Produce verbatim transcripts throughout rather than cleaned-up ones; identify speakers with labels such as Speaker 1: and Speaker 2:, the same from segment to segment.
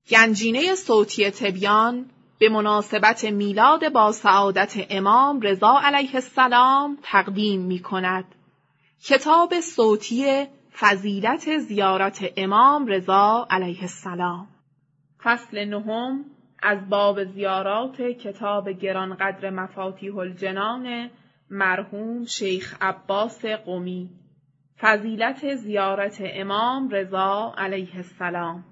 Speaker 1: گنجینه صوتی تبیان به مناسبت میلاد با سعادت امام رضا علیه السلام تقدیم می کند. کتاب صوتی فضیلت زیارت امام رضا علیه السلام. فصل نهم از باب زیارات کتاب گرانقدر مفاتیح الجنان مرحوم شیخ عباس قمی. فضیلت زیارت امام رضا علیه السلام.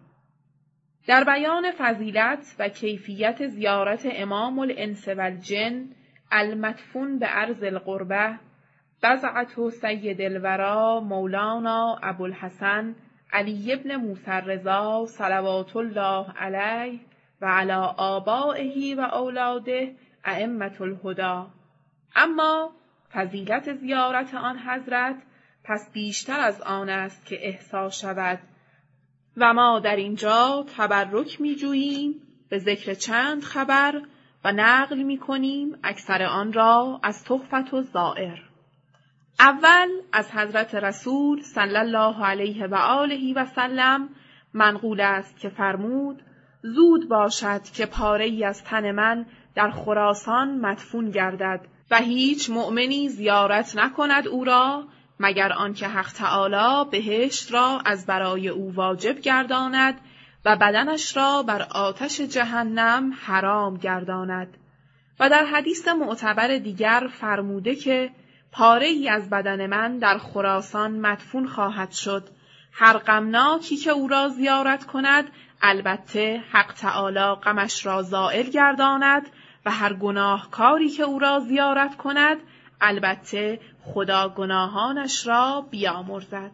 Speaker 1: در بیان فضیلت و کیفیت زیارت امام الانس والجن المدفون به ارض القربه بضعة سید الورا مولانا ابوالحسن علی ابن موسی الرضا صلوات الله علیه و علی آبائه و اولاده ائمة الهدی. اما فضیلت زیارت آن حضرت پس بیشتر از آن است که احصا شود و ما در اینجا تبرک می جوییم به ذکر چند خبر و نقل می کنیم اکثر آن را از تحفة الزائر. اول از حضرت رسول صلی الله علیه و آله و سلم منقول است که فرمود زود باشد که پاره‌ای از تن من در خراسان مدفون گردد و هیچ مؤمنی زیارت نکند او را مگر آنکه حق تعالی بهشت را از برای او واجب گرداند و بدنش را بر آتش جهنم حرام گرداند. و در حدیث معتبر دیگر فرموده که پاره‌ای از بدن من در خراسان مدفون خواهد شد. هر غمناکی که او را زیارت کند البته حق تعالی غمش را زائل گرداند و هر گناهکاری که او را زیارت کند البته خدا گناهانش را بیامرزد.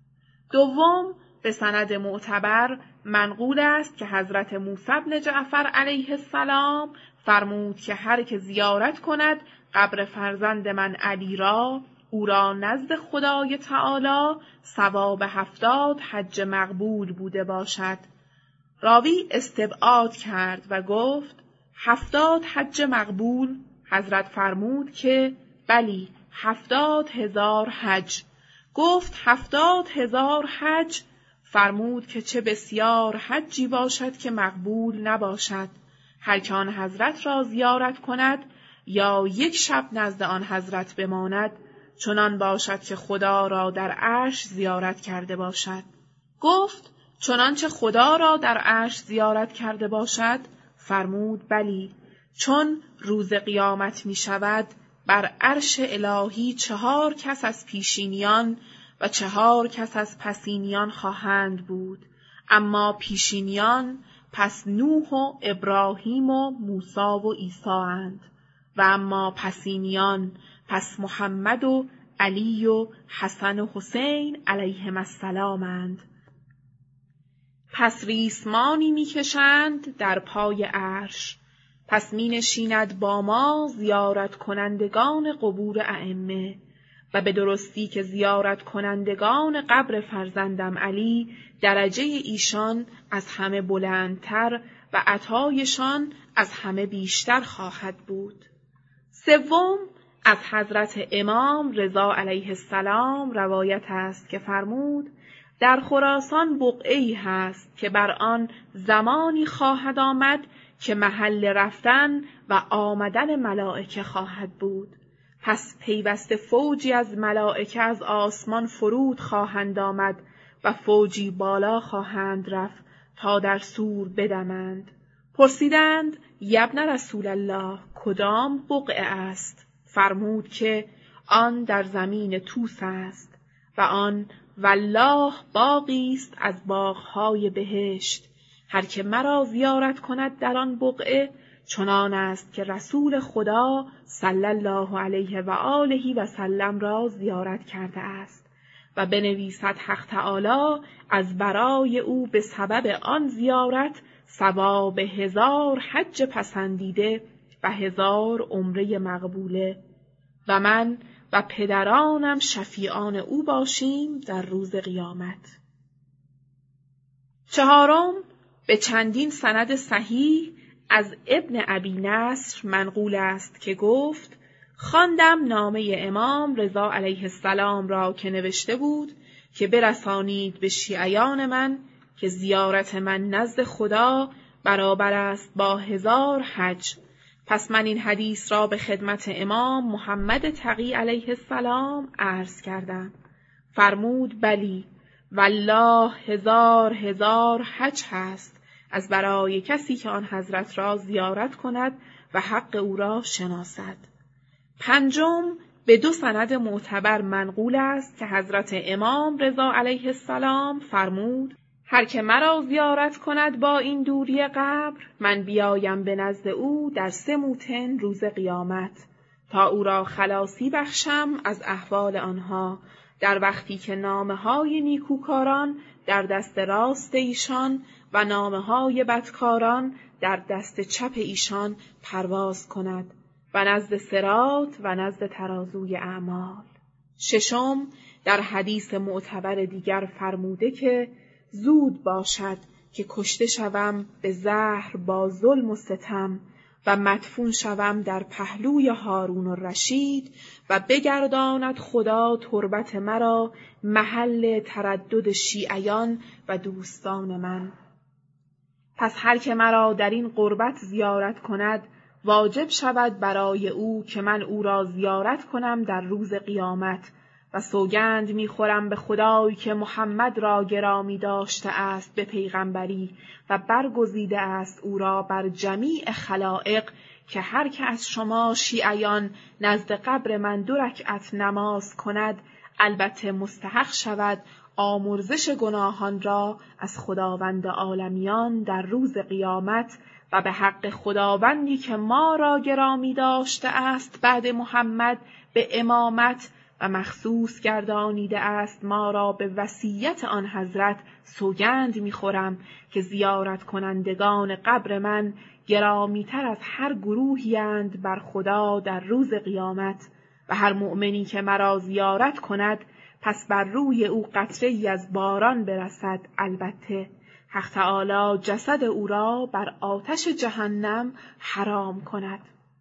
Speaker 1: دوم به سند معتبر منقول است که حضرت موسی بن جعفر علیه السلام فرمود که هر که زیارت کند قبر فرزند من علی را او را نزد خدای تعالی ثواب هفتاد حج مقبول بوده باشد. راوی استبعاد کرد و گفت هفتاد حج مقبول؟ حضرت فرمود که بلی هفتاد هزار حج. گفت هفتاد هزار حج؟ فرمود که چه بسیار حجی باشد که مقبول نباشد. هر که آن حضرت را زیارت کند یا یک شب نزد آن حضرت بماند چنان باشد که خدا را در عرش زیارت کرده باشد. گفت چنانچه خدا را در عرش زیارت کرده باشد؟ فرمود بلی، چون روز قیامت می شود بر عرش الهی چهار کس از پیشینیان و چهار کس از پسینیان خواهند بود، اما پیشینیان پس نوح و ابراهیم و موسی و عیسی اند و اما پسینیان پس محمد و علی و حسن و حسین علیهم السلام اند. پس ریسمانی میکشند در پای عرش. پس می نشیند با ما زیارت کنندگان قبور ائمه و به درستی که زیارت کنندگان قبر فرزندم علی درجه ایشان از همه بلندتر و عطایشان از همه بیشتر خواهد بود. سوم از حضرت امام رضا علیه السلام روایت است که فرمود در خراسان بقعه‌ای هست که بر آن زمانی خواهد آمد که محل رفتن و آمدن ملائکه خواهد بود. پس پیوسته فوجی از ملائکه از آسمان فرود خواهند آمد و فوجی بالا خواهند رفت تا در صور بدمند. پرسیدند یبن رسول الله کدام بقعه است؟ فرمود که آن در زمین توس است و آن والله باغی است از باغهای بهشت. هر که مرا زیارت کند در آن بقعه چنان است که رسول خدا صلی الله علیه و آله و سلم را زیارت کرده است و بنویسد حق تعالی از برای او به سبب آن زیارت ثواب هزار حج پسندیده و هزار عمره مقبوله و من و پدرانم شفیعان او باشیم در روز قیامت. چهارم به چندین سند صحیح از ابن ابی نصر منقول است که گفت خواندم نامه امام رضا علیه السلام را که نوشته بود که برسانید به شیعیان من که زیارت من نزد خدا برابر است با هزار حج. پس من این حدیث را به خدمت امام محمد تقی علیه السلام عرض کردم. فرمود بلی، والله هزار هزار حج هست از برای کسی که آن حضرت را زیارت کند و حق او را شناسد. پنجم، به دو سند معتبر منقول است که حضرت امام رضا علیه السلام فرمود هر که مرا زیارت کند با این دوری قبر، من بیایم به نزد او در سه موتن روز قیامت تا او را خلاصی بخشم از احوال آنها، در وقتی که نامه‌های نیکوکاران در دست راست ایشان و نامه‌های بدکاران در دست چپ ایشان پرواز کند و نزد صراط و نزد ترازوی اعمال. ششم، در حدیث معتبر دیگر فرموده که زود باشد که کشته شوم به زهر با ظلم و ستم و مدفون شوم در پهلوی هارون الرشید و بگرداند خدا تربت مرا محل تردد شیعیان و دوستان من. پس هر که مرا در این قربت زیارت کند واجب شود برای او که من او را زیارت کنم در روز قیامت و سوگند می‌خورم به خدایی که محمد را گرامی داشته است به پیغمبری و برگزیده است او را بر جمیع خلائق که هر که از شما شیعیان نزد قبر من دو رکعت نماز کند البته مستحق شود آمرزش گناهان را از خداوند عالمیان در روز قیامت و به حق خداوندی که ما را گرامی داشته است بعد محمد به امامت و مخصوص گردانیده است ما را به وصیت آن حضرت سوگند می‌خورم که زیارت کنندگان قبر من گرامی‌تر از هر گروهی اند بر خدا در روز قیامت و هر مؤمنی که مرا زیارت کند پس بر روی او قطره‌ای از باران برسد، البته حق تعالی جسد او را بر آتش جهنم حرام کند.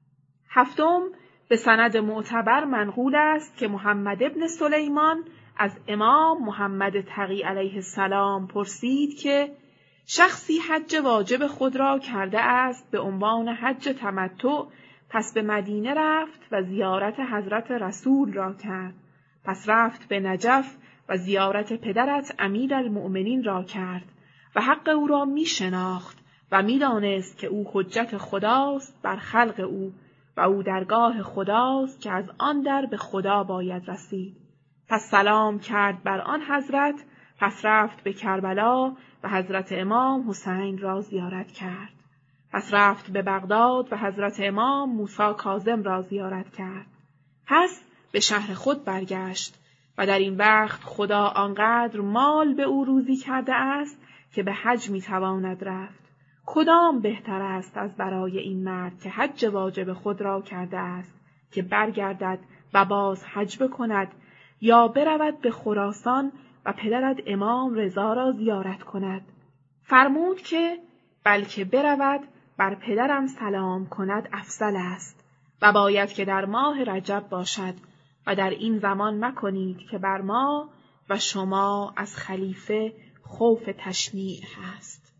Speaker 1: هفتم، به سند معتبر منقول است که محمد ابن سلیمان از امام محمد تقی علیه السلام پرسید که شخصی حج واجب خود را کرده است به عنوان حج تمتع، پس به مدینه رفت و زیارت حضرت رسول را کرد، پس رفت به نجف و زیارت پدرت امیرالمؤمنین را کرد و حق او را می شناخت و می دانست که او حجت خداست بر خلق او و او درگاه خداست که از آن در به خدا باید رسید. پس سلام کرد بر آن حضرت، پس رفت به کربلا و حضرت امام حسین را زیارت کرد. پس رفت به بغداد و حضرت امام موسی کاظم را زیارت کرد. پس به شهر خود برگشت و در این وقت خدا آنقدر مال به او روزی کرده است که به حج میتواند رفت. کدام بهتر است از برای این مرد که حج واجب خود را کرده است که برگردد و باز حج بکند یا برود به خراسان و پدرت امام رضا را زیارت کند؟ فرمود که بلکه برود بر پدرم سلام کند افضل است و باید که در ماه رجب باشد و در این زمان مکنید که بر ما و شما از خلیفه خوف تشنیع هست.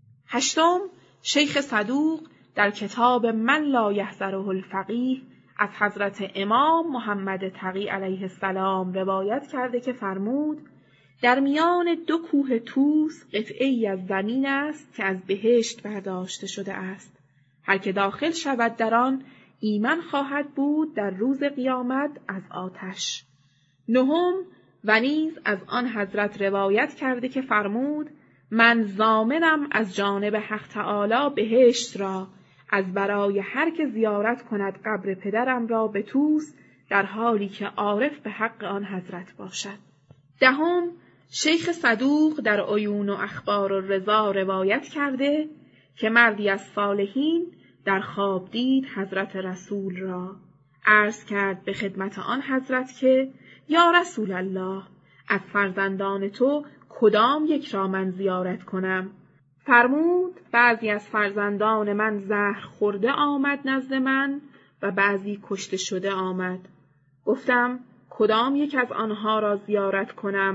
Speaker 1: هشتم، شیخ صدوق در کتاب من لا یحضره الفقیه از حضرت امام محمد تقی علیه السلام روایت کرده که فرمود در میان دو کوه طوس قطعه‌ای از زمین است که از بهشت برداشته شده است. هر که داخل شود در آن ایمن خواهد بود در روز قیامت از آتش. نهم، و نیز از آن حضرت روایت کرده که فرمود من ضامنم از جانب حق تعالی بهشت را از برای هر که زیارت کند قبر پدرم را به طوس در حالی که عارف به حق آن حضرت باشد. دهم، شیخ صدوق در عیون و اخبار الرضا روایت کرده که مردی از صالحین در خواب دید حضرت رسول را. عرض کرد به خدمت آن حضرت که یا رسول الله، از فرزندان تو کدام یک را من زیارت کنم؟ فرمود بعضی از فرزندان من زهر خورده آمد نزد من و بعضی کشته شده آمد. گفتم کدام یک از آنها را زیارت کنم؟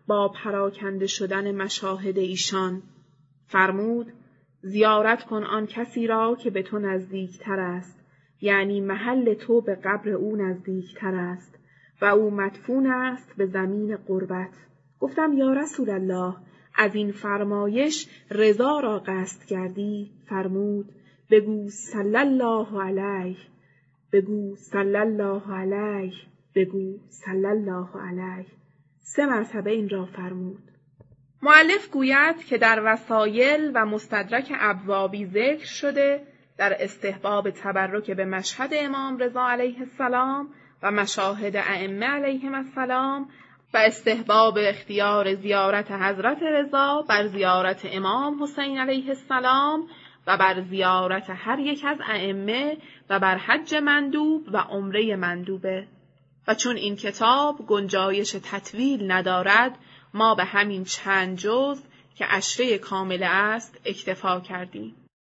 Speaker 1: با پراکنده شدن مشاهد ایشان. فرمود زیارت کن آن کسی را که به تو نزدیکتر است، یعنی محل تو به قبر او نزدیکتر است و او مدفون است به زمین قربت. گفتم یا رسول الله، از این فرمایش رضا را قصد کردی؟ فرمود بگو صلی الله علیه، بگو صلی الله علیه، بگو صلی الله علیه. سه مرتبه این را فرمود. مؤلف گوید که در وسایل و مستدرک ابوابی ذکر شده در استحباب تبرک به مشهد امام رضا علیه السلام و مشاهد ائمه علیهم السلام و استحباب اختیار زیارت حضرت رضا بر زیارت امام حسین علیه السلام و بر زیارت هر یک از ائمه و بر حج مندوب و عمره مندوبه. و چون این کتاب گنجایش تطویل ندارد، ما به همین چند جزء که عشره کامله است اکتفا کردیم.